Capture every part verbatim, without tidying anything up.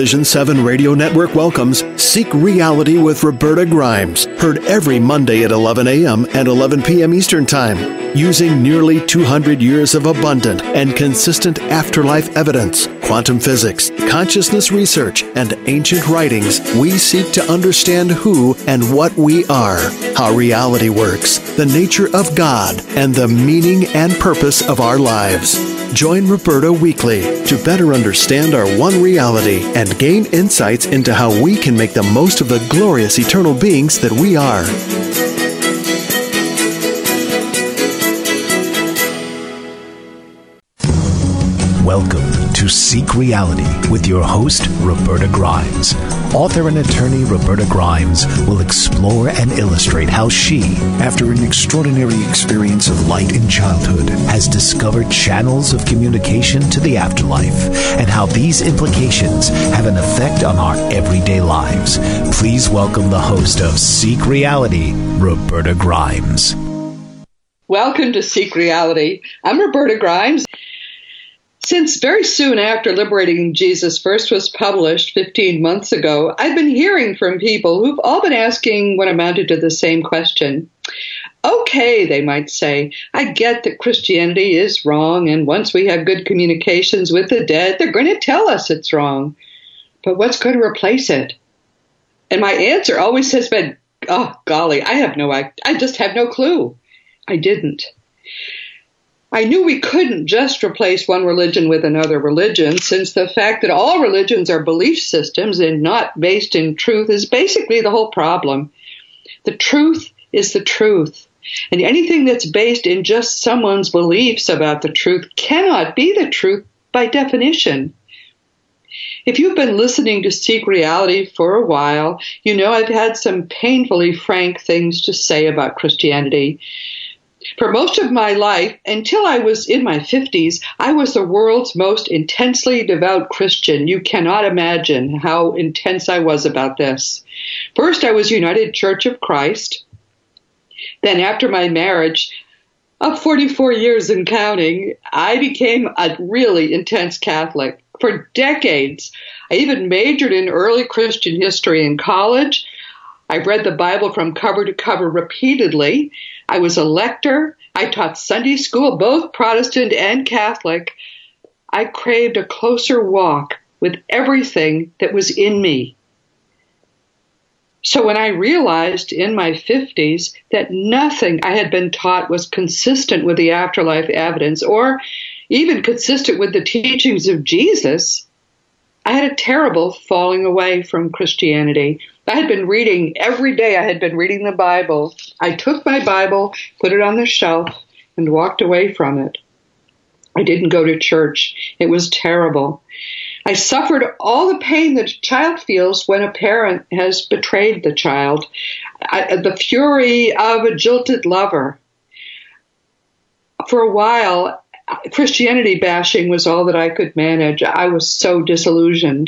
Vision seven Radio Network welcomes Seek Reality with Roberta Grimes, heard every Monday at eleven a.m. and eleven p.m. Eastern Time. Using nearly two hundred years of abundant and consistent afterlife evidence, quantum physics, consciousness research, and ancient writings, we seek to understand who and what we are, how reality works, the nature of God, and the meaning and purpose of our lives. Join Roberta weekly to better understand our one reality and gain insights into how we can make the most of the glorious eternal beings that we are. Welcome to Seek Reality with your host, Roberta Grimes. Author and attorney Roberta Grimes will explore and illustrate how she, after an extraordinary experience of light in childhood, has discovered channels of communication to the afterlife and how these implications have an effect on our everyday lives. Please welcome the host of Seek Reality, Roberta Grimes. Welcome to Seek Reality. I'm Roberta Grimes. Since very soon after Liberating Jesus first was published fifteen months ago, I've been hearing from people who've all been asking what amounted to the same question. Okay, they might say, I get that Christianity is wrong, and once we have good communications with the dead, they're going to tell us it's wrong. But what's going to replace it? And my answer always has been, oh, golly, I have no, I, I just have no clue. I didn't. I knew we couldn't just replace one religion with another religion, since the fact that all religions are belief systems and not based in truth is basically the whole problem. The truth is the truth, and anything that's based in just someone's beliefs about the truth cannot be the truth by definition. If you've been listening to Seek Reality for a while, you know I've had some painfully frank things to say about Christianity. For most of my life, until I was in my fifties, I was the world's most intensely devout Christian. You cannot imagine how intense I was about this. First, I was United Church of Christ. Then after my marriage, of forty-four years and counting, I became a really intense Catholic. For decades, I even majored in early Christian history in college. I read the Bible from cover to cover repeatedly. I was a lector. I taught Sunday school, both Protestant and Catholic. I craved a closer walk with everything that was in me. So when I realized in my fifties that nothing I had been taught was consistent with the afterlife evidence or even consistent with the teachings of Jesus, I had a terrible falling away from Christianity. I had been reading every day. I had been reading the Bible. I took my Bible, put it on the shelf, and walked away from it. I didn't go to church. It was terrible. I suffered all the pain that a child feels when a parent has betrayed the child, I, the fury of a jilted lover. For a while, Christianity bashing was all that I could manage. I was so disillusioned.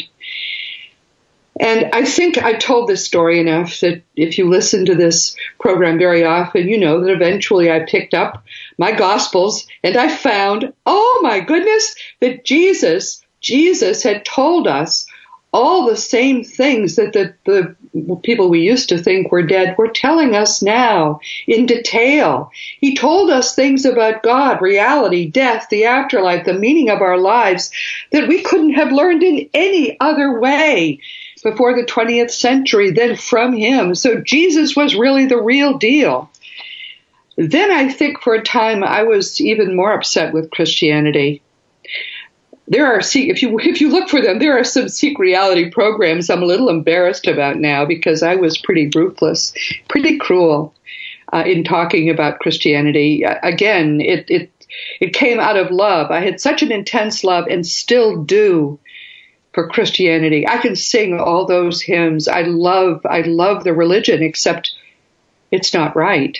And I think I told this story enough that if you listen to this program very often, you know that eventually I picked up my Gospels and I found, oh my goodness, that Jesus, Jesus had told us all the same things that the, the people we used to think were dead were telling us now in detail. He told us things about God, reality, death, the afterlife, the meaning of our lives that we couldn't have learned in any other way before the twentieth century than from him. So Jesus was really the real deal. Then I think for a time I was even more upset with Christianity. There are, if you if you look for them, there are some Seek Reality programs I'm a little embarrassed about now because I was pretty ruthless, pretty cruel uh, in talking about Christianity. Uh, again, it, it it came out of love. I had such an intense love and still do for Christianity. I can sing all those hymns. I love I love the religion, except it's not right.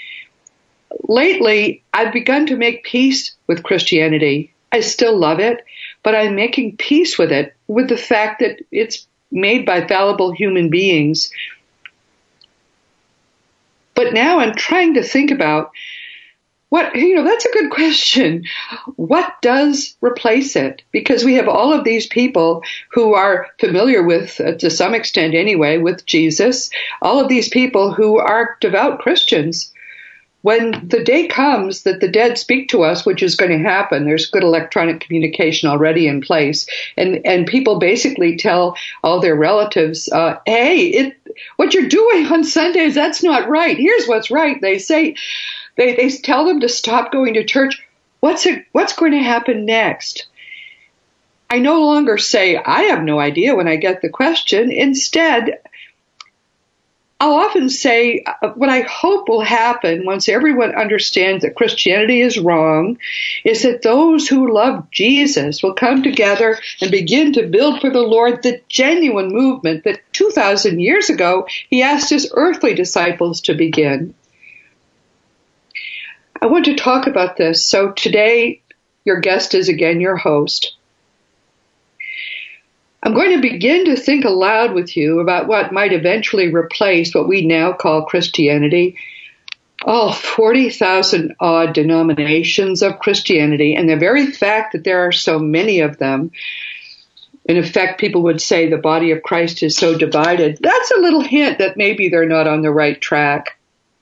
Lately, I've begun to make peace with Christianity. I still love it, but I'm making peace with it, with the fact that it's made by fallible human beings. But now I'm trying to think about What, you know, that's a good question. What does replace it? Because we have all of these people who are familiar with, uh, to some extent anyway, with Jesus, all of these people who are devout Christians. When the day comes that the dead speak to us, which is going to happen, there's good electronic communication already in place, and, and people basically tell all their relatives, uh, hey, it, what you're doing on Sundays, that's not right. Here's what's right. They say, they, they tell them to stop going to church. What's it, what's going to happen next? I no longer say, I have no idea when I get the question. Instead, I'll often say uh, what I hope will happen once everyone understands that Christianity is wrong is that those who love Jesus will come together and begin to build for the Lord the genuine movement that two thousand years ago he asked his earthly disciples to begin. I want to talk about this. So today, your guest is again your host. I'm going to begin to think aloud with you about what might eventually replace what we now call Christianity. Oh, forty thousand odd denominations of Christianity, and the very fact that there are so many of them, in effect, people would say the body of Christ is so divided. That's a little hint that maybe they're not on the right track.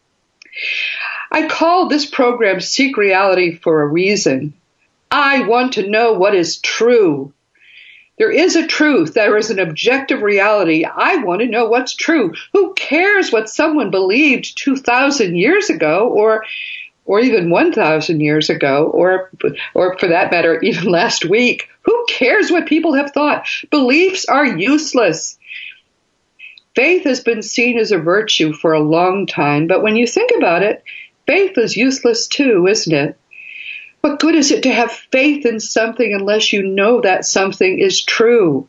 I call this program Seek Reality for a reason. I want to know what is true. There is a truth. There is an objective reality. I want to know what's true. Who cares what someone believed two thousand years ago, or or even one thousand years ago, or or for that matter, even last week? Who cares what people have thought? Beliefs are useless. Faith has been seen as a virtue for a long time, but when you think about it, faith is useless too, isn't it? What good is it to have faith in something unless you know that something is true?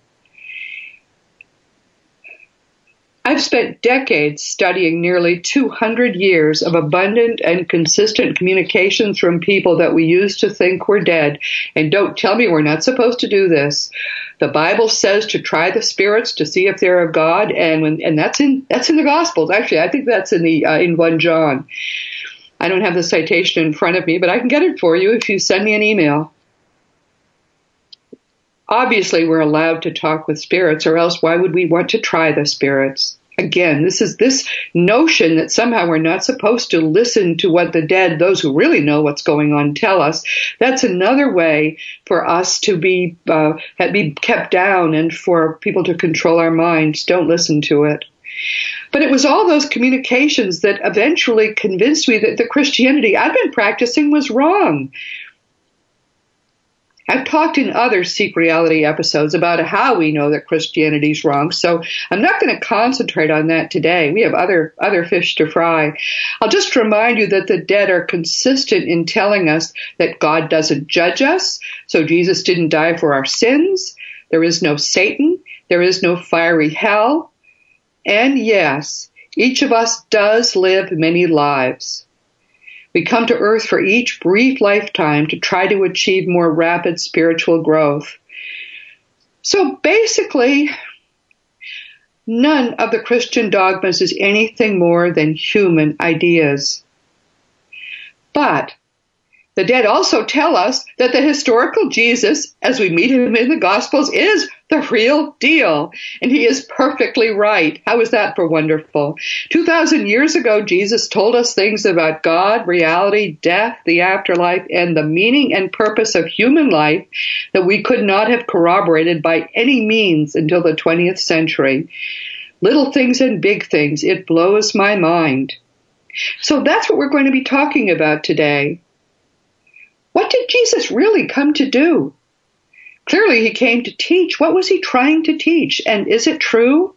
I've spent decades studying nearly two hundred years of abundant and consistent communications from people that we used to think were dead. And don't tell me we're not supposed to do this. The Bible says to try the spirits to see if they're of God, and when and that's in that's in the Gospels. Actually, I think that's in the uh, in First John. I don't have the citation in front of me, but I can get it for you if you send me an email. Obviously, we're allowed to talk with spirits, or else why would we want to try the spirits? Again, this is this notion that somehow we're not supposed to listen to what the dead, those who really know what's going on, tell us. That's another way for us to be uh, be kept down and for people to control our minds. Don't listen to it. But it was all those communications that eventually convinced me that the Christianity I'd been practicing was wrong. I've talked in other Seek Reality episodes about how we know that Christianity is wrong, so I'm not going to concentrate on that today. We have other other fish to fry. I'll just remind you that the dead are consistent in telling us that God doesn't judge us, so Jesus didn't die for our sins. There is no Satan. There is no fiery hell. And yes, each of us does live many lives. We come to earth for each brief lifetime to try to achieve more rapid spiritual growth. So basically, none of the Christian dogmas is anything more than human ideas. But the dead also tell us that the historical Jesus, as we meet him in the Gospels, is the real deal. And he is perfectly right. How is that for wonderful? two thousand years ago, Jesus told us things about God, reality, death, the afterlife, and the meaning and purpose of human life that we could not have corroborated by any means until the twentieth century. Little things and big things. It blows my mind. So that's what we're going to be talking about today. What did Jesus really come to do? Clearly, he came to teach. What was he trying to teach? And is it true?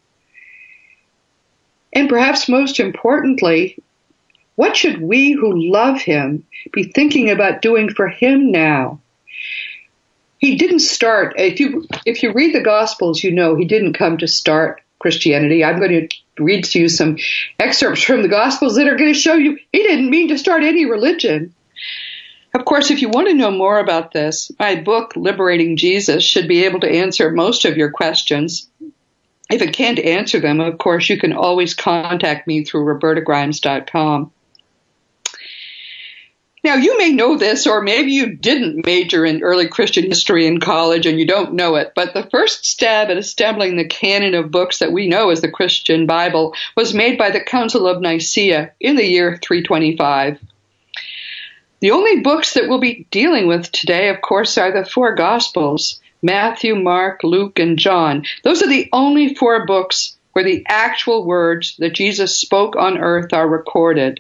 And perhaps most importantly, what should we who love him be thinking about doing for him now? He didn't start, if you if you read the Gospels, you know he didn't come to start Christianity. I'm going to read to you some excerpts from the Gospels that are going to show you he didn't mean to start any religion. Of course, if you want to know more about this, my book, Liberating Jesus, should be able to answer most of your questions. If it can't answer them, of course, you can always contact me through roberta grimes dot com. Now, you may know this, or maybe you didn't major in early Christian history in college and you don't know it, but the first stab at assembling the canon of books that we know as the Christian Bible was made by the Council of Nicaea in the year three twenty-five. The only books that we'll be dealing with today, of course, are the four Gospels, Matthew, Mark, Luke, and John. Those are the only four books where the actual words that Jesus spoke on earth are recorded.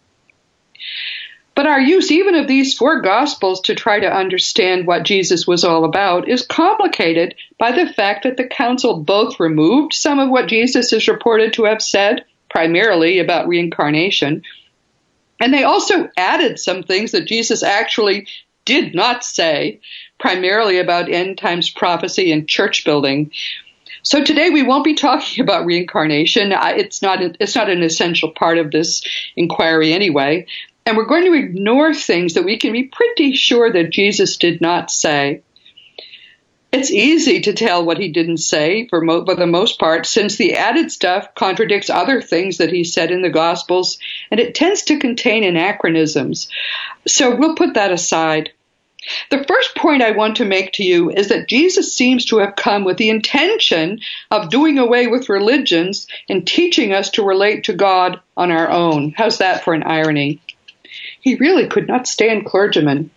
But our use even of these four Gospels to try to understand what Jesus was all about is complicated by the fact that the council both removed some of what Jesus is reported to have said, primarily about reincarnation, and they also added some things that Jesus actually did not say, primarily about end times prophecy and church building. So today we won't be talking about reincarnation. It's not, it's not an essential part of this inquiry anyway. And we're going to ignore things that we can be pretty sure that Jesus did not say. It's easy to tell what he didn't say for, mo- for the most part, since the added stuff contradicts other things that he said in the Gospels, and it tends to contain anachronisms. So we'll put that aside. The first point I want to make to you is that Jesus seems to have come with the intention of doing away with religions and teaching us to relate to God on our own. How's that for an irony? He really could not stand clergymen.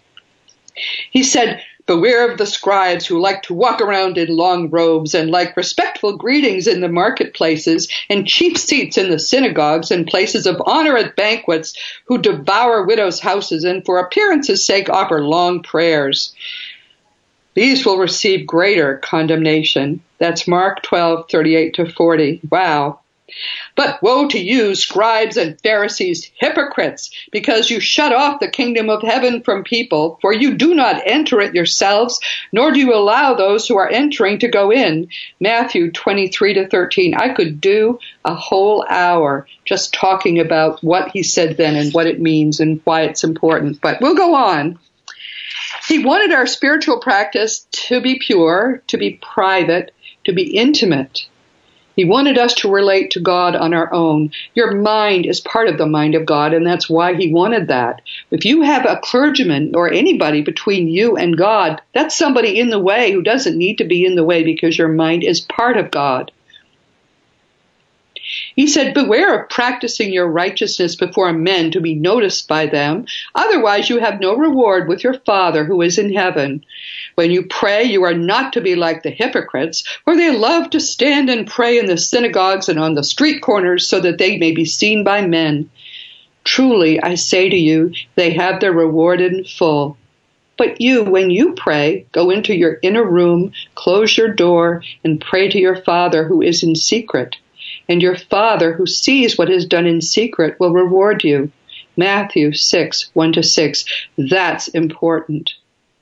He said, "Beware of the scribes who like to walk around in long robes and like respectful greetings in the marketplaces and cheap seats in the synagogues and places of honor at banquets, who devour widows' houses and for appearance's sake offer long prayers. These will receive greater condemnation." That's Mark twelve, thirty-eight to forty. Wow. "But woe to you, scribes and Pharisees, hypocrites, because you shut off the kingdom of heaven from people, for you do not enter it yourselves, nor do you allow those who are entering to go in." Matthew twenty-three to thirteen. I could do a whole hour just talking about what he said then and what it means and why it's important, but we'll go on. He wanted our spiritual practice to be pure, to be private, to be intimate. He wanted us to relate to God on our own. Your mind is part of the mind of God, and that's why he wanted that. If you have a clergyman or anybody between you and God, that's somebody in the way who doesn't need to be in the way because your mind is part of God. He said, "Beware of practicing your righteousness before men to be noticed by them. Otherwise you have no reward with your Father who is in heaven. When you pray, you are not to be like the hypocrites, for they love to stand and pray in the synagogues and on the street corners so that they may be seen by men. Truly, I say to you, they have their reward in full. But you, when you pray, go into your inner room, close your door, and pray to your Father who is in secret. And your Father who sees what is done in secret will reward you." Matthew six, one to six. That's important.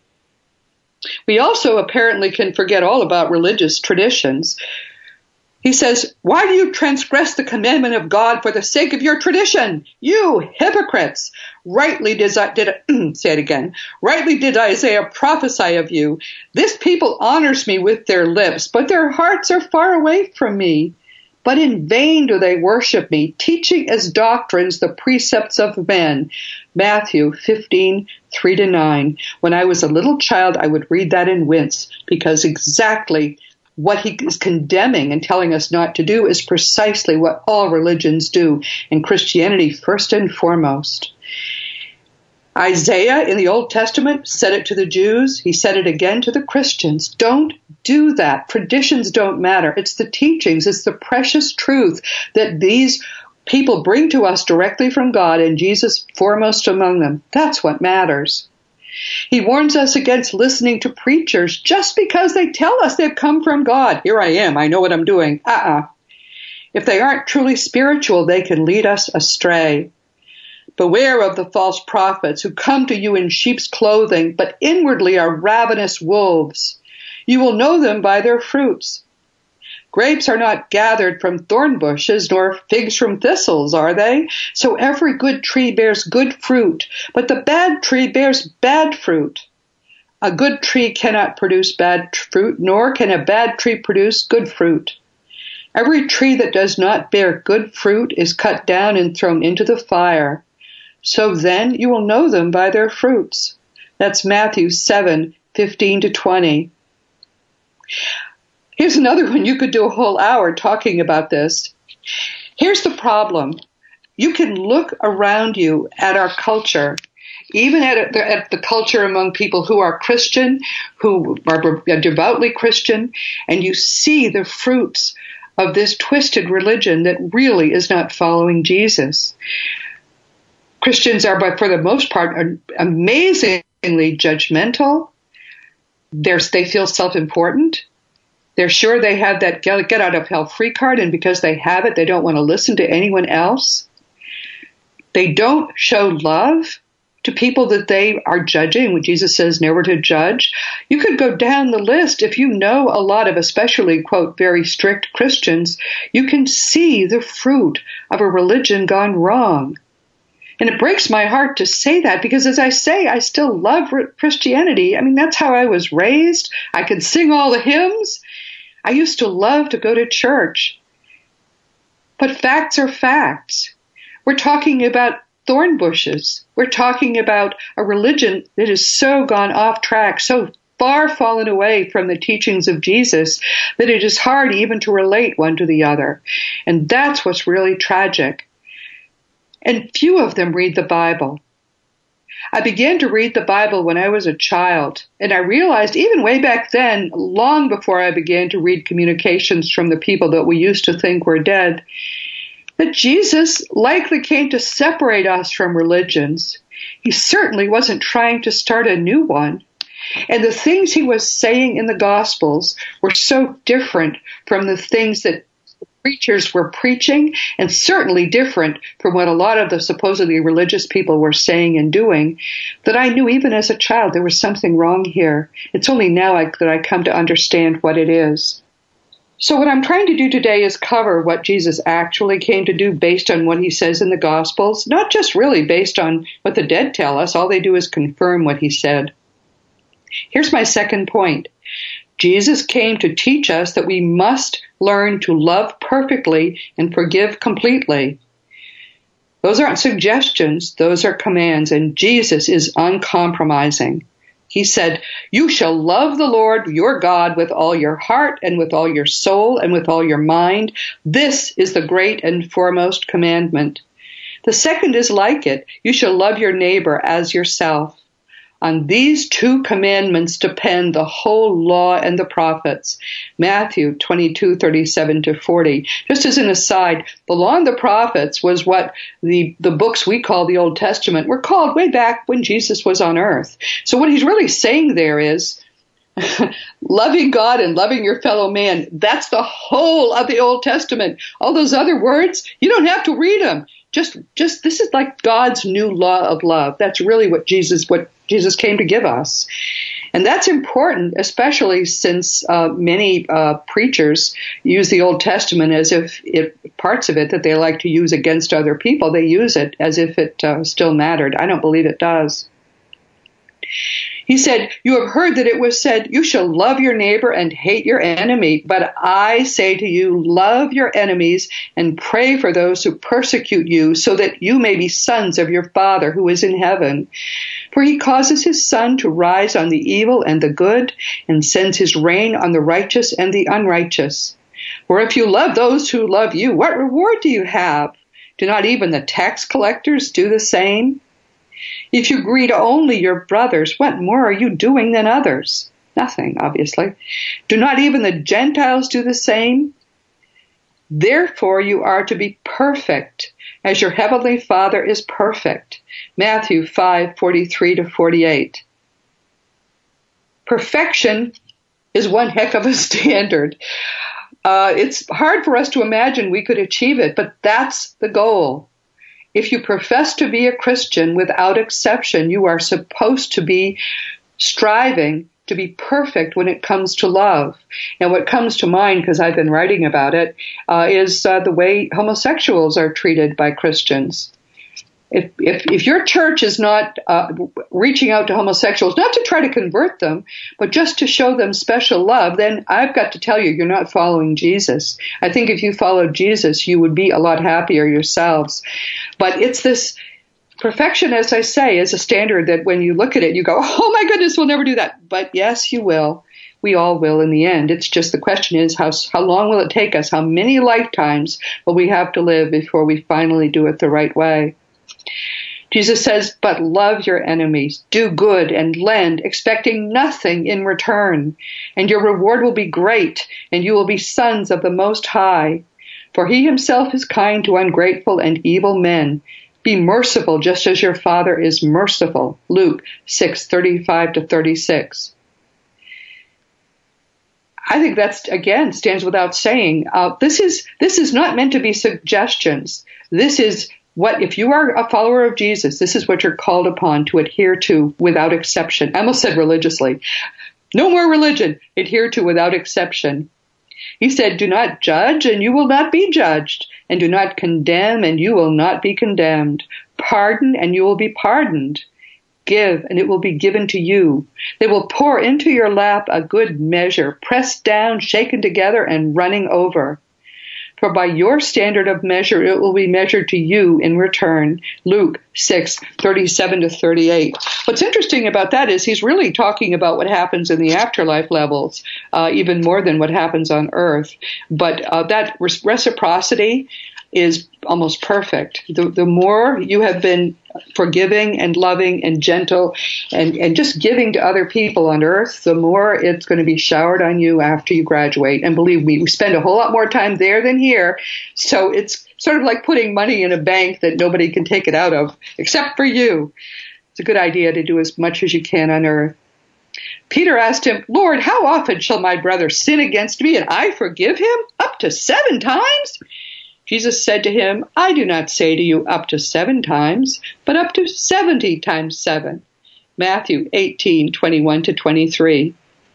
We also apparently can forget all about religious traditions. He says, "Why do you transgress the commandment of God for the sake of your tradition? You hypocrites! Rightly did, did say it again. Rightly did Isaiah prophesy of you. This people honors me with their lips, but their hearts are far away from me. But in vain do they worship me, teaching as doctrines the precepts of men." Matthew fifteen, three to nine. When I was a little child, I would read that and wince, because exactly what he is condemning and telling us not to do is precisely what all religions do, and Christianity first and foremost. Isaiah in the Old Testament said it to the Jews. He said it again to the Christians. Don't do that. Traditions don't matter. It's the teachings. It's the precious truth that these people bring to us directly from God, and Jesus foremost among them. That's what matters. He warns us against listening to preachers just because they tell us they've come from God. Here I am. I know what I'm doing. Uh-uh. If they aren't truly spiritual, they can lead us astray. Beware of the false prophets who come to you in sheep's clothing, but inwardly are ravenous wolves. You will know them by their fruits. Grapes are not gathered from thorn bushes, nor figs from thistles, are they? So every good tree bears good fruit, but the bad tree bears bad fruit. A good tree cannot produce bad fruit, nor can a bad tree produce good fruit. Every tree that does not bear good fruit is cut down and thrown into the fire. So then you will know them by their fruits. That's Matthew seven, fifteen to twenty. Here's another one. You could do a whole hour talking about this. Here's the problem. You can look around you at our culture, even at, at the culture among people who are Christian, who are devoutly Christian, and you see the fruits of this twisted religion that really is not following Jesus. Christians are, but for the most part, amazingly judgmental. They're, they feel self-important. They're sure they have that get out of hell free card, and because they have it, they don't want to listen to anyone else. They don't show love to people that they are judging, when Jesus says never to judge. You could go down the list. If you know a lot of especially, quote, very strict Christians, you can see the fruit of a religion gone wrong. And it breaks my heart to say that, because as I say, I still love Christianity. I mean, that's how I was raised. I could sing all the hymns. I used to love to go to church. But facts are facts. We're talking about thorn bushes. We're talking about a religion that has so gone off track, so far fallen away from the teachings of Jesus, that it is hard even to relate one to the other. And that's what's really tragic. And few of them read the Bible. I began to read the Bible when I was a child, and I realized even way back then, long before I began to read communications from the people that we used to think were dead, that Jesus likely came to separate us from religions. He certainly wasn't trying to start a new one. And the things he was saying in the Gospels were so different from the things that preachers were preaching, and certainly different from what a lot of the supposedly religious people were saying and doing, that I knew even as a child there was something wrong here. It's only now I, that I come to understand what it is. So what I'm trying to do today is cover what Jesus actually came to do based on what he says in the Gospels, not just really based on what the dead tell us. All they do is confirm what he said. Here's my second point. Jesus came to teach us that we must learn to love perfectly and forgive completely. Those aren't suggestions, those are commands, and Jesus is uncompromising. He said, "You shall love the Lord your God with all your heart and with all your soul and with all your mind. This is the great and foremost commandment. The second is like it. You shall love your neighbor as yourself. On these two commandments depend the whole law and the prophets." Matthew twenty-two, thirty-seven to forty. Just as an aside, the law and the prophets was what the, the books we call the Old Testament were called way back when Jesus was on earth. So what he's really saying there is, loving God and loving your fellow man, that's the whole of the Old Testament. All those other words, you don't have to read them. Just, just this is like God's new law of love. That's really what Jesus, what Jesus came to give us. And that's important, especially since uh, many uh, preachers use the Old Testament as if it, parts of it that they like to use against other people, they use it as if it uh, still mattered. I don't believe it does. He said, "You have heard that it was said, you shall love your neighbor and hate your enemy. But I say to you, love your enemies and pray for those who persecute you, so that you may be sons of your Father who is in heaven. For he causes his sun to rise on the evil and the good, and sends his rain on the righteous and the unrighteous. For if you love those who love you, what reward do you have? Do not even the tax collectors do the same? If you greet only your brothers, what more are you doing than others? Nothing, obviously. Do not even the Gentiles do the same? Therefore you are to be perfect, as your heavenly Father is perfect." Matthew five, forty-three to forty-eight. Perfection is one heck of a standard. Uh, it's hard for us to imagine we could achieve it, but that's the goal. If you profess to be a Christian, without exception, you are supposed to be striving to be perfect when it comes to love. And what comes to mind, because I've been writing about it, uh, is uh, the way homosexuals are treated by Christians. If, if, if your church is not uh, reaching out to homosexuals, not to try to convert them, but just to show them special love, then I've got to tell you, you're not following Jesus. I think if you followed Jesus, you would be a lot happier yourselves. But it's this Perfection, as I say, is a standard that when you look at it, you go, oh my goodness, we'll never do that. But yes, you will. We all will in the end. It's just the question is, how, how long will it take us? How many lifetimes will we have to live before we finally do it the right way? Jesus says, but love your enemies, do good and lend, expecting nothing in return. And your reward will be great, and you will be sons of the Most High. For he himself is kind to ungrateful and evil men. Be merciful just as your Father is merciful. Luke six thirty-five to thirty-six. I think that's, again, stands without saying. Uh, this is this is not meant to be suggestions. This is what, if you are a follower of Jesus, this is what you're called upon to adhere to without exception. I almost said religiously. No more religion. Adhere to without exception. He said, do not judge, and you will not be judged. And do not condemn, and you will not be condemned. Pardon, and you will be pardoned. Give, and it will be given to you. They will pour into your lap a good measure, pressed down, shaken together, and running over. For by your standard of measure it will be measured to you in return. Luke six thirty-seven to thirty-eight. What's interesting about that is he's really talking about what happens in the afterlife levels, uh, even more than what happens on earth. But uh, that reciprocity is almost perfect. The, the more you have been forgiving and loving and gentle and, and just giving to other people on earth, the more it's going to be showered on you after you graduate. And believe me, we spend a whole lot more time there than here. So it's sort of like putting money in a bank that nobody can take it out of except for you. It's a good idea to do as much as you can on earth. Peter asked him, Lord, how often shall my brother sin against me and I forgive him? Up to seven times? Jesus said to him, I do not say to you up to seven times, but up to seventy times seven. Matthew eighteen twenty-one to twenty-three.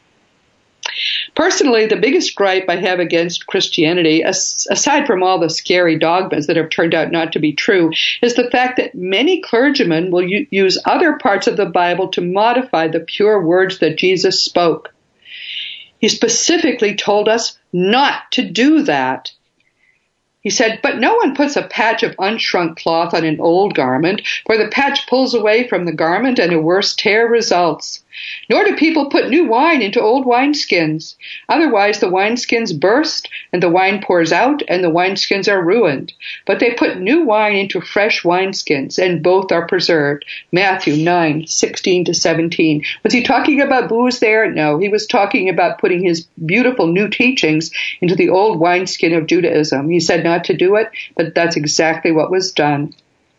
Personally, the biggest gripe I have against Christianity, aside from all the scary dogmas that have turned out not to be true, is the fact that many clergymen will u- use other parts of the Bible to modify the pure words that Jesus spoke. He specifically told us not to do that. He said, but no one puts a patch of unshrunk cloth on an old garment, for the patch pulls away from the garment and a worse tear results. Nor do people put new wine into old wineskins. Otherwise the wineskins burst, and the wine pours out, and the wineskins are ruined. But they put new wine into fresh wineskins, and both are preserved. Matthew nine sixteen to seventeen. Was he talking about booze there? No, he was talking about putting his beautiful new teachings into the old wineskin of Judaism. He said not to do it, but that's exactly what was done.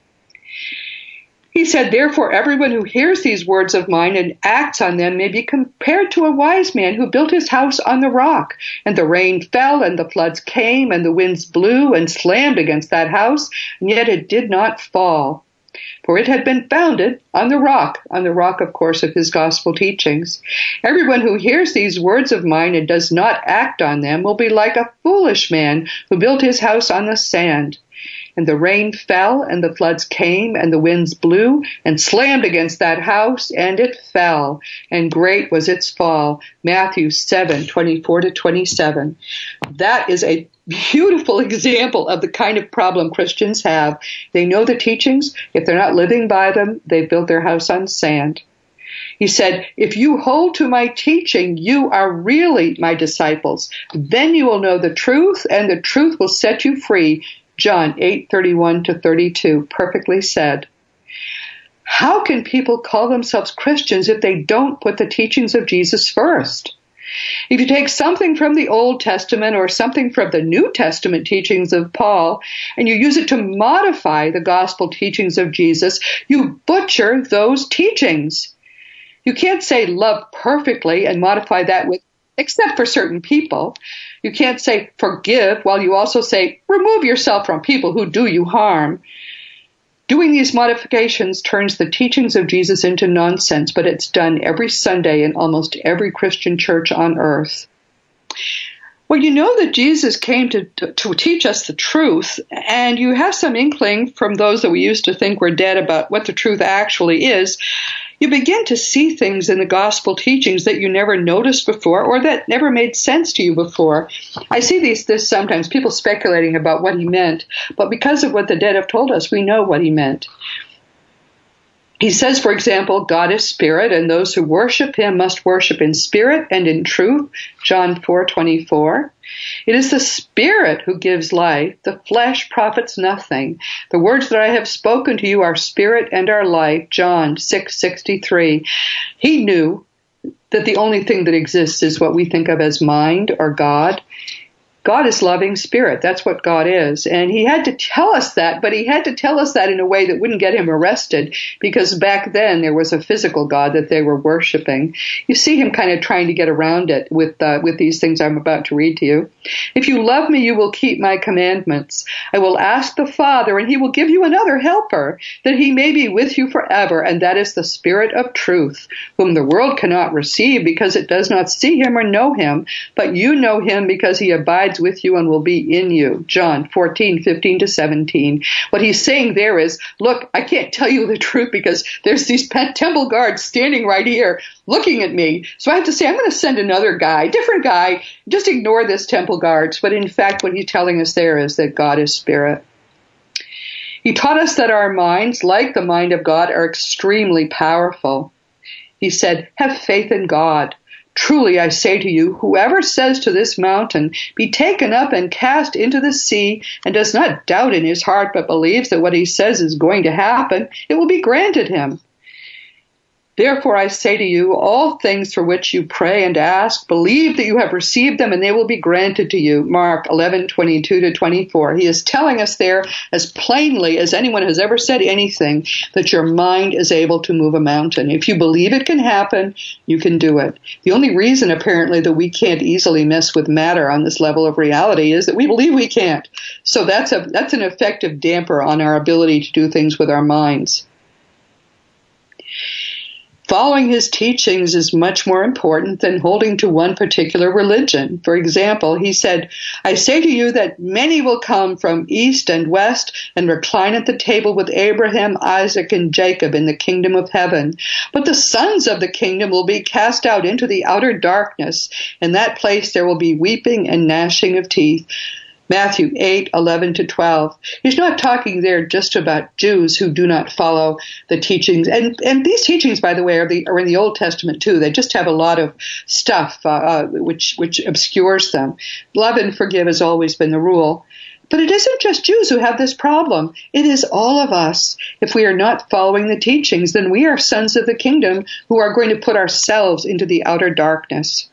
He said, therefore, everyone who hears these words of mine and acts on them may be compared to a wise man who built his house on the rock. And the rain fell, and the floods came, and the winds blew and slammed against that house, and yet it did not fall. For it had been founded on the rock, on the rock, of course, of his gospel teachings. Everyone who hears these words of mine and does not act on them will be like a foolish man who built his house on the sand. And the rain fell, and the floods came, and the winds blew, and slammed against that house, and it fell, and great was its fall. Matthew seven twenty-four to twenty-seven. That is a beautiful example of the kind of problem Christians have. They know the teachings. If they're not living by them, they've built their house on sand. He said, if you hold to my teaching, you are really my disciples. Then you will know the truth, and the truth will set you free. John eight thirty-one to thirty-two, perfectly said. How can people call themselves Christians if they don't put the teachings of Jesus first? If you take something from the Old Testament or something from the New Testament teachings of Paul, and you use it to modify the gospel teachings of Jesus, you butcher those teachings. You can't say love perfectly and modify that with, except for certain people. You can't say forgive while you also say remove yourself from people who do you harm. Doing these modifications turns the teachings of Jesus into nonsense, but it's done every Sunday in almost every Christian church on earth. Well, you know that Jesus came to, to, to teach us the truth, and you have some inkling from those that we used to think were dead about what the truth actually is. You begin to see things in the gospel teachings that you never noticed before or that never made sense to you before. I see these this sometimes, people speculating about what he meant, but because of what the dead have told us, we know what he meant. He says, for example, God is spirit, and those who worship him must worship in spirit and in truth, John four twenty-four. It is the Spirit who gives life. The flesh profits nothing. The words that I have spoken to you are spirit and are life, John six sixty-three. He knew that the only thing that exists is what we think of as mind or God. God is loving spirit. That's what God is. And he had to tell us that, but he had to tell us that in a way that wouldn't get him arrested, because back then there was a physical God that they were worshiping. You see him kind of trying to get around it with uh, with these things I'm about to read to you. If you love me, you will keep my commandments. I will ask the Father, and he will give you another helper, that he may be with you forever, and that is the Spirit of truth, whom the world cannot receive because it does not see him or know him, but you know him because he abides with you and will be in you. John fourteen fifteen to seventeen. What he's saying there is, look, I can't tell you the truth because there's these temple guards standing right here looking at me. So I have to say, I'm going to send another guy, different guy. Just ignore this temple guards. But in fact, what he's telling us there is that God is spirit. He taught us that our minds, like the mind of God, are extremely powerful. He said, have faith in God. Truly, I say to you, whoever says to this mountain, be taken up and cast into the sea, and does not doubt in his heart, but believes that what he says is going to happen, it will be granted him. Therefore, I say to you, all things for which you pray and ask, believe that you have received them, and they will be granted to you. Mark eleven twenty-two to twenty-four. He is telling us there, as plainly as anyone has ever said anything, that your mind is able to move a mountain. If you believe it can happen, you can do it. The only reason, apparently, that we can't easily mess with matter on this level of reality is that we believe we can't. So that's a that's an effective damper on our ability to do things with our minds. Following his teachings is much more important than holding to one particular religion. For example, he said, I say to you that many will come from east and west and recline at the table with Abraham, Isaac, and Jacob in the kingdom of heaven. But the sons of the kingdom will be cast out into the outer darkness. In that place there will be weeping and gnashing of teeth. Matthew eight, eleven to twelve. He's not talking there just about Jews who do not follow the teachings. And, and these teachings, by the way, are, the, are in the Old Testament too. They just have a lot of stuff uh, uh, which, which obscures them. Love and forgive has always been the rule. But it isn't just Jews who have this problem. It is all of us. If we are not following the teachings, then we are sons of the kingdom who are going to put ourselves into the outer darkness.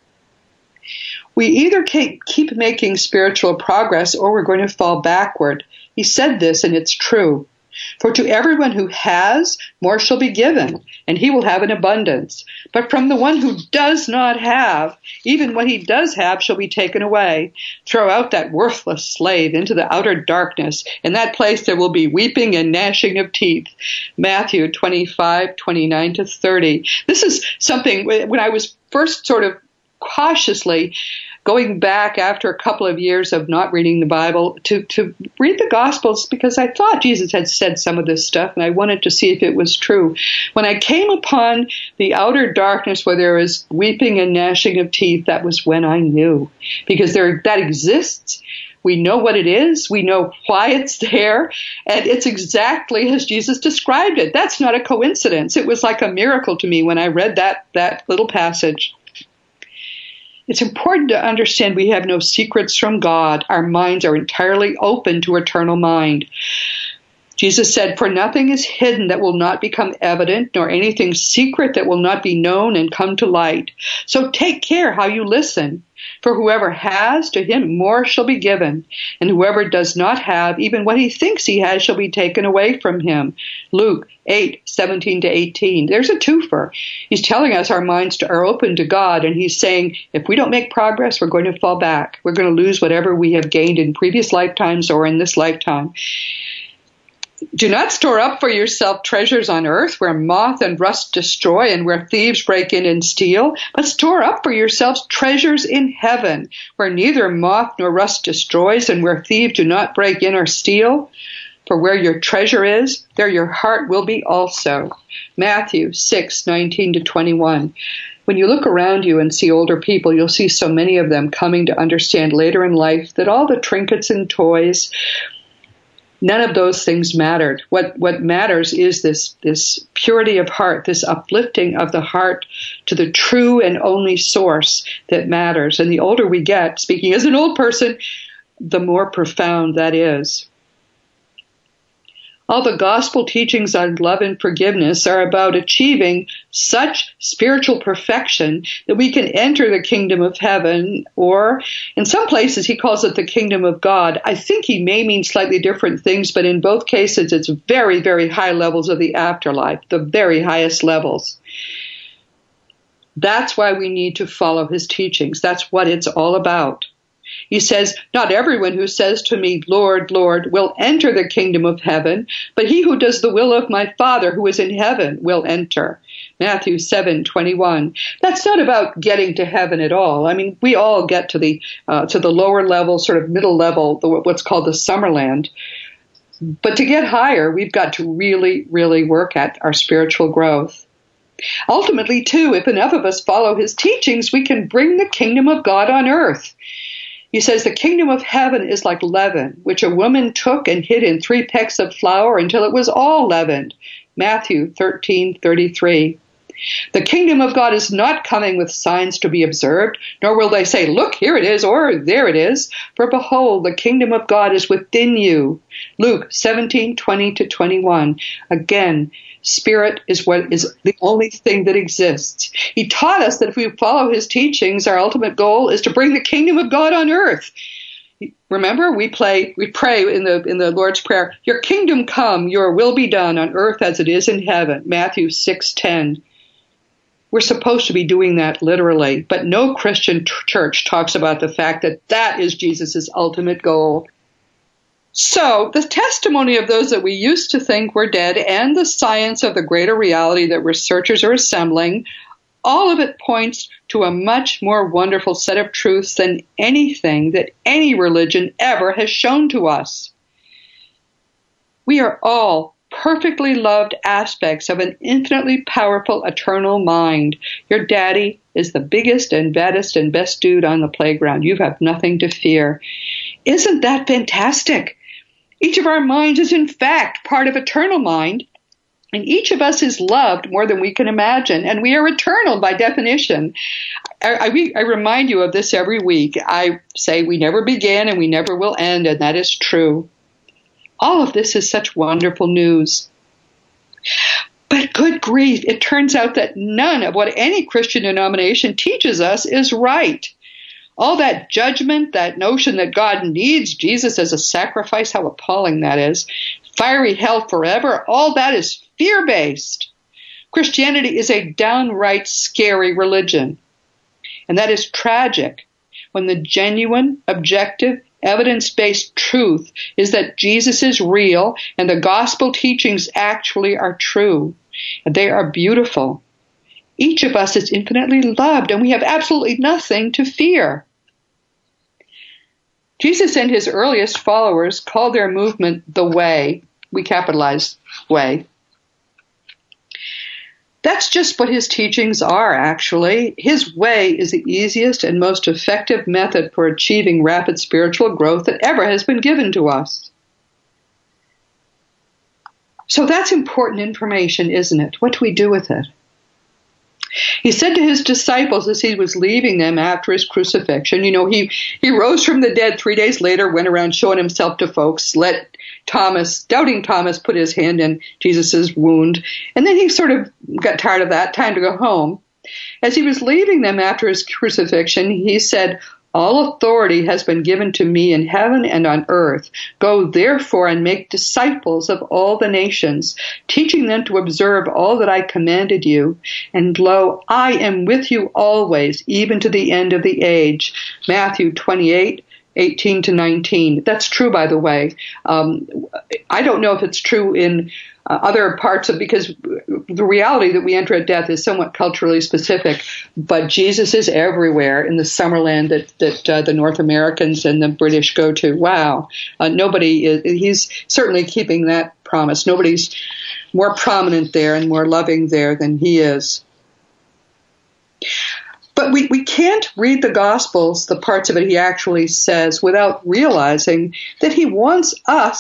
We either keep making spiritual progress or we're going to fall backward. He said this, and it's true. For to everyone who has, more shall be given, and he will have an abundance. But from the one who does not have, even what he does have shall be taken away. Throw out that worthless slave into the outer darkness. In that place there will be weeping and gnashing of teeth. Matthew twenty-five, twenty-nine to thirty. This is something, when I was first sort of cautiously going back after a couple of years of not reading the Bible to, to read the Gospels, because I thought Jesus had said some of this stuff and I wanted to see if it was true. When I came upon the outer darkness where there is weeping and gnashing of teeth, that was when I knew, because there that exists. We know what it is. We know why it's there. And it's exactly as Jesus described it. That's not a coincidence. It was like a miracle to me when I read that, that little passage. It's important to understand we have no secrets from God. Our minds are entirely open to eternal mind. Jesus said, for nothing is hidden that will not become evident, nor anything secret that will not be known and come to light. So take care how you listen. For whoever has, to him more shall be given, and whoever does not have, even what he thinks he has shall be taken away from him. Luke eight, seventeen to eighteen. There's a twofer. He's telling us our minds are open to God, and he's saying if we don't make progress, we're going to fall back. We're going to lose whatever we have gained in previous lifetimes or in this lifetime. Do not store up for yourself treasures on earth where moth and rust destroy and where thieves break in and steal, but store up for yourselves treasures in heaven where neither moth nor rust destroys and where thieves do not break in or steal. For where your treasure is, there your heart will be also. Matthew six, nineteen to twenty-one. When you look around you and see older people, you'll see so many of them coming to understand later in life that all the trinkets and toys None of those things mattered. What what matters is this, this purity of heart, this uplifting of the heart to the true and only source that matters. And the older we get, speaking as an old person, the more profound that is. All the gospel teachings on love and forgiveness are about achieving such spiritual perfection that we can enter the kingdom of heaven, or in some places he calls it the kingdom of God. I think he may mean slightly different things, but in both cases it's very, very high levels of the afterlife, the very highest levels. That's why we need to follow his teachings. That's what it's all about. He says, not everyone who says to me, Lord, Lord, will enter the kingdom of heaven, but he who does the will of my Father who is in heaven will enter. Matthew seven twenty-one. That's not about getting to heaven at all. I mean, we all get to the uh, to the lower level, sort of middle level, the, what's called the Summerland. But to get higher, we've got to really, really work at our spiritual growth. Ultimately, too, if enough of us follow his teachings, we can bring the kingdom of God on earth. He says, the kingdom of heaven is like leaven, which a woman took and hid in three pecks of flour until it was all leavened. Matthew thirteen thirty-three. The kingdom of God is not coming with signs to be observed, nor will they say, look, here it is, or there it is. For behold, the kingdom of God is within you. Luke seventeen twenty to twenty-one. Again, Spirit is what is the only thing that exists. He taught us that if we follow his teachings, our ultimate goal is to bring the kingdom of God on earth. Remember, we play, we pray in the in the Lord's Prayer, your kingdom come, your will be done on earth as it is in heaven. Matthew six ten. We're supposed to be doing that literally, but no Christian t- church talks about the fact that that is Jesus' ultimate goal. So the testimony of those that we used to think were dead and the science of the greater reality that researchers are assembling, all of it points to a much more wonderful set of truths than anything that any religion ever has shown to us. We are all perfectly loved aspects of an infinitely powerful eternal mind. Your daddy is the biggest and baddest and best dude on the playground. You have nothing to fear. Isn't that fantastic? Each of our minds is in fact part of eternal mind, and each of us is loved more than we can imagine, and we are eternal by definition. I, I, I remind you of this every week. I say we never began and we never will end, and that is true. All of this is such wonderful news. But good grief, it turns out that none of what any Christian denomination teaches us is right. All that judgment, that notion that God needs Jesus as a sacrifice, how appalling that is, fiery hell forever, all that is fear-based. Christianity is a downright scary religion. And that is tragic when the genuine, objective, evidence-based truth is that Jesus is real and the gospel teachings actually are true. And they are beautiful. Each of us is infinitely loved, and we have absolutely nothing to fear. Jesus and his earliest followers called their movement the Way. We capitalize Way. That's just what his teachings are, actually. His way is the easiest and most effective method for achieving rapid spiritual growth that ever has been given to us. So that's important information, isn't it? What do we do with it? He said to his disciples as he was leaving them after his crucifixion, you know, he, he rose from the dead three days later, went around showing himself to folks, let Thomas, doubting Thomas, put his hand in Jesus' wound, and then he sort of got tired of that, time to go home. As he was leaving them after his crucifixion, he said, all authority has been given to me in heaven and on earth. Go therefore and make disciples of all the nations, teaching them to observe all that I commanded you. And lo, I am with you always, even to the end of the age. Matthew twenty-eight, eighteen to nineteen. That's true, by the way. Um, I don't know if it's true in uh, other parts of, because the reality that we enter at death is somewhat culturally specific, but Jesus is everywhere in the Summerland that, that uh, the North Americans and the British go to. Wow. Uh, nobody is, he's certainly keeping that promise. Nobody's more prominent there and more loving there than he is. But we, we can't read the Gospels, the parts of it he actually says, without realizing that he wants us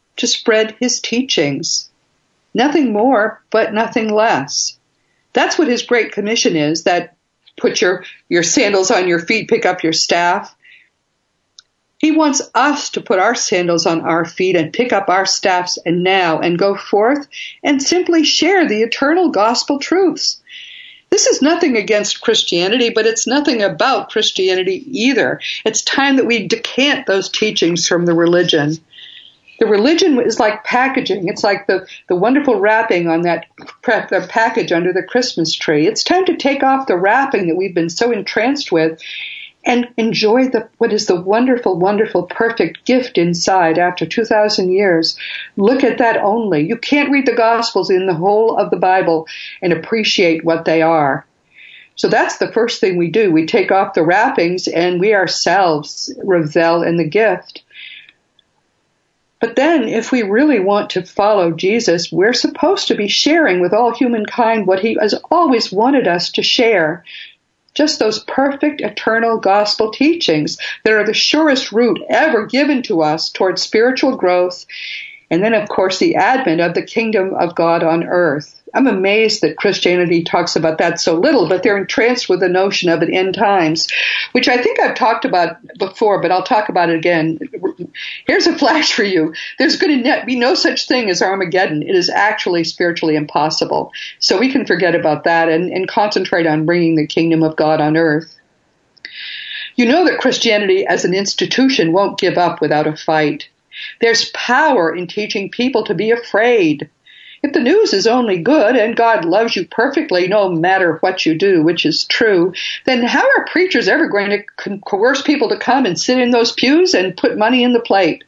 to spread his teachings. Nothing more, but nothing less. That's what his Great Commission is, that put your, your sandals on your feet, pick up your staff. He wants us to put our sandals on our feet and pick up our staffs and now and go forth and simply share the eternal gospel truths. This is nothing against Christianity, but it's nothing about Christianity either. It's time that we decant those teachings from the religion. The religion is like packaging. It's like the, the wonderful wrapping on that the package under the Christmas tree. It's time to take off the wrapping that we've been so entranced with and enjoy the what is the wonderful, wonderful, perfect gift inside after two thousand years. Look at that only. You can't read the Gospels in the whole of the Bible and appreciate what they are. So that's the first thing we do. We take off the wrappings and we ourselves revel in the gift. But then, if we really want to follow Jesus, we're supposed to be sharing with all humankind what he has always wanted us to share. Just those perfect, eternal gospel teachings that are the surest route ever given to us towards spiritual growth. And then, of course, the advent of the kingdom of God on earth. I'm amazed that Christianity talks about that so little, but they're entranced with the notion of an end times, which I think I've talked about before, but I'll talk about it again. Here's a flash for you. There's going to be no such thing as Armageddon. It is actually spiritually impossible. So we can forget about that and, and concentrate on bringing the kingdom of God on earth. You know that Christianity as an institution won't give up without a fight. There's power in teaching people to be afraid. If the news is only good and God loves you perfectly no matter what you do, which is true, then how are preachers ever going to coerce people to come and sit in those pews and put money in the plate?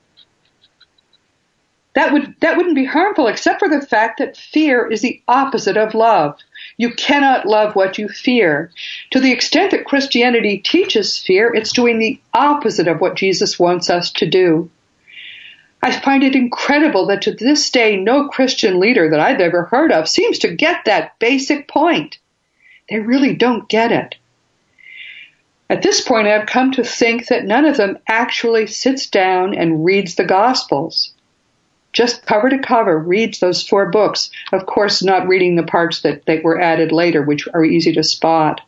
That would, that wouldn't be harmful except for the fact that fear is the opposite of love. You cannot love what you fear. To the extent that Christianity teaches fear, it's doing the opposite of what Jesus wants us to do. I find it incredible that to this day, no Christian leader that I've ever heard of seems to get that basic point. They really don't get it. At this point, I've come to think that none of them actually sits down and reads the Gospels. Just cover to cover, reads those four books. Of course, not reading the parts that, that were added later, which are easy to spot.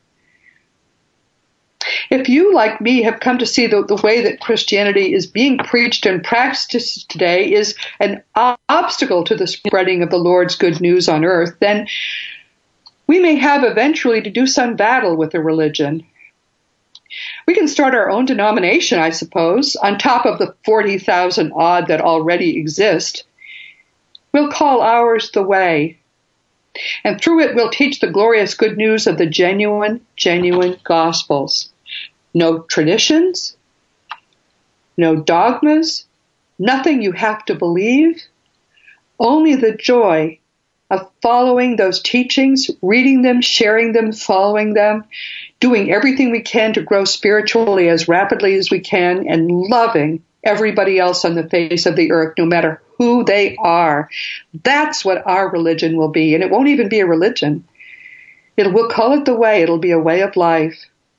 If you, like me, have come to see the, the way that Christianity is being preached and practiced today is an obstacle to the spreading of the Lord's good news on earth, then we may have eventually to do some battle with the religion. We can start our own denomination, I suppose, on top of the forty thousand odd that already exist. We'll call ours the Way. And through it, we'll teach the glorious good news of the genuine, genuine Gospels. No traditions, no dogmas, nothing you have to believe, only the joy of following those teachings, reading them, sharing them, following them, doing everything we can to grow spiritually as rapidly as we can, and loving everybody else on the face of the earth, no matter who they are. That's what our religion will be, and it won't even be a religion. It, we'll call it the Way. It'll be a way of life.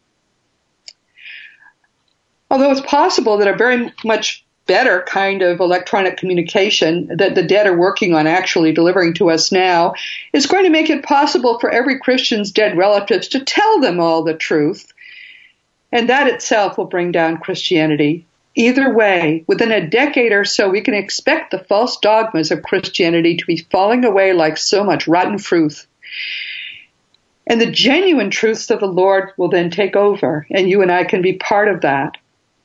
Although it's possible that a very much better kind of electronic communication that the dead are working on actually delivering to us now is going to make it possible for every Christian's dead relatives to tell them all the truth. And that itself will bring down Christianity. Either way, within a decade or so, we can expect the false dogmas of Christianity to be falling away like so much rotten fruit. And the genuine truths of the Lord will then take over, and you and I can be part of that.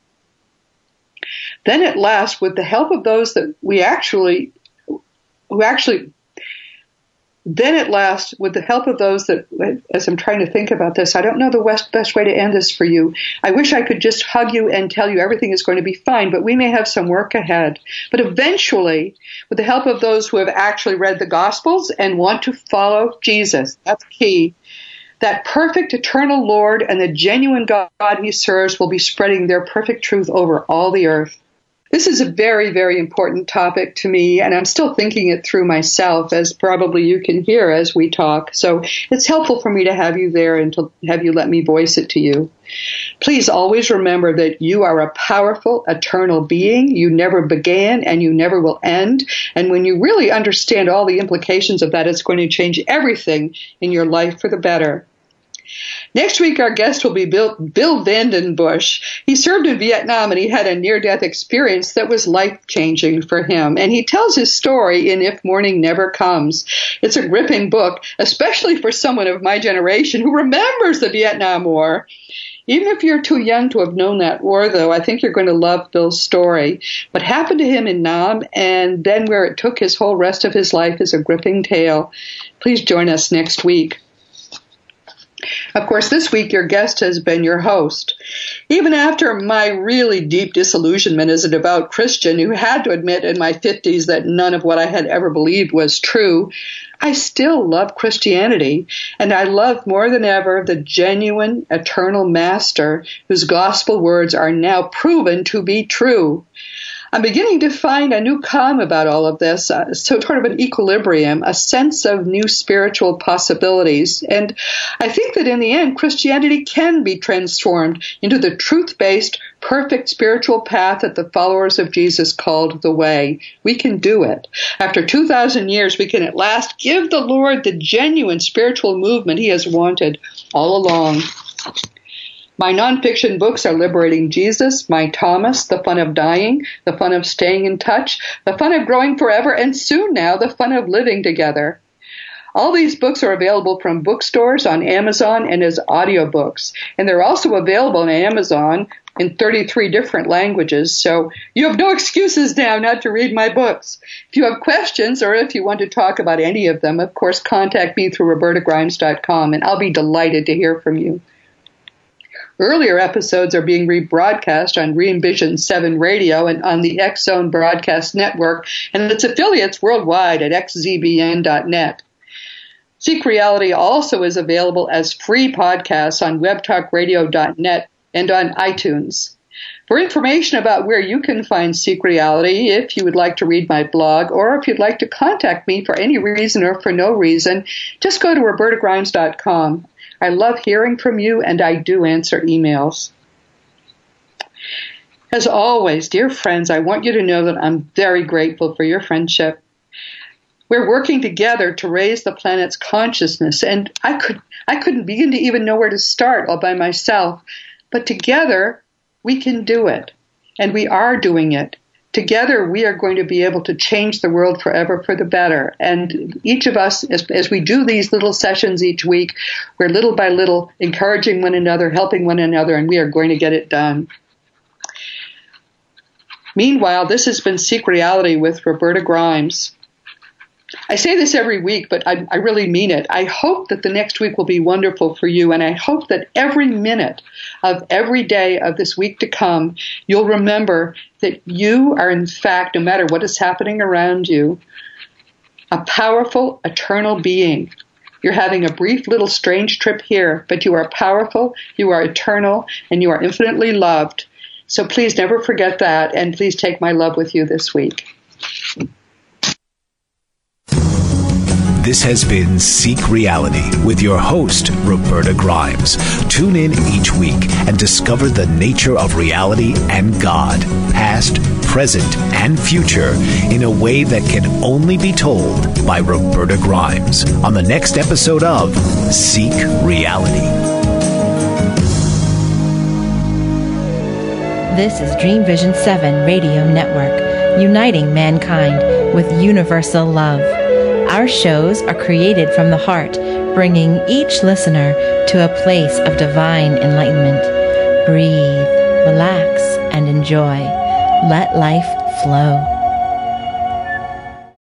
Then at last, with the help of those that we actually, who actually, then at last, with the help of those that, as I'm trying to think about this, I don't know the best, best way to end this for you. I wish I could just hug you and tell you everything is going to be fine, but we may have some work ahead. But eventually, with the help of those who have actually read the Gospels and want to follow Jesus, that's key. That perfect eternal Lord and the genuine God he serves will be spreading their perfect truth over all the earth. This is a very, very important topic to me, and I'm still thinking it through myself, as probably you can hear as we talk. So it's helpful for me to have you there and to have you let me voice it to you. Please always remember that you are a powerful, eternal being. You never began and you never will end. And when you really understand all the implications of that, it's going to change everything in your life for the better. Next week, our guest will be Bill, Bill Vandenbush. He served in Vietnam and he had a near-death experience that was life-changing for him. And he tells his story in If Morning Never Comes. It's a gripping book, especially for someone of my generation who remembers the Vietnam War. Even if you're too young to have known that war, though, I think you're going to love Bill's story. What happened to him in Nam and then where it took his whole rest of his life is a gripping tale. Please join us next week. Of course, this week your guest has been your host. Even after my really deep disillusionment as a devout Christian who had to admit in my fifties that none of what I had ever believed was true, I still love Christianity, and I love more than ever the genuine, eternal Master whose gospel words are now proven to be true. I'm beginning to find a new calm about all of this, uh, so sort of an equilibrium, a sense of new spiritual possibilities. And I think that in the end, Christianity can be transformed into the truth-based, perfect spiritual path that the followers of Jesus called the way. We can do it. After two thousand years, we can at last give the Lord the genuine spiritual movement he has wanted all along. My nonfiction books are Liberating Jesus, My Thomas, The Fun of Dying, The Fun of Staying in Touch, The Fun of Growing Forever, and soon now, The Fun of Living Together. All these books are available from bookstores, on Amazon, and as audiobooks. And they're also available on Amazon in thirty-three different languages, so you have no excuses now not to read my books. If you have questions or if you want to talk about any of them, of course, contact me through roberta grimes dot com, and I'll be delighted to hear from you. Earlier episodes are being rebroadcast on Re-Envision seven Radio and on the X-Zone Broadcast Network and its affiliates worldwide at x z b n dot net. Seek Reality also is available as free podcasts on web talk radio dot net and on iTunes. For information about where you can find Seek Reality, if you would like to read my blog, or if you'd like to contact me for any reason or for no reason, just go to roberta grimes dot com. I love hearing from you, and I do answer emails. As always, dear friends, I want you to know that I'm very grateful for your friendship. We're working together to raise the planet's consciousness, and I could I couldn't begin to even know where to start all by myself. But together, we can do it, and we are doing it. Together, we are going to be able to change the world forever for the better. And each of us, as, as we do these little sessions each week, we're little by little encouraging one another, helping one another, and we are going to get it done. Meanwhile, this has been Seek Reality with Roberta Grimes. I say this every week, but I, I really mean it. I hope that the next week will be wonderful for you, and I hope that every minute of every day of this week to come, you'll remember that you are, in fact, no matter what is happening around you, a powerful, eternal being. You're having a brief little strange trip here, but you are powerful, you are eternal, and you are infinitely loved. So please never forget that, and please take my love with you this week. This has been Seek Reality with your host, Roberta Grimes. Tune in each week and discover the nature of reality and God, past, present, and future, in a way that can only be told by Roberta Grimes on the next episode of Seek Reality. This is Dream Vision seven Radio Network, uniting mankind with universal love. Our shows are created from the heart, bringing each listener to a place of divine enlightenment. Breathe, relax, and enjoy. Let life flow.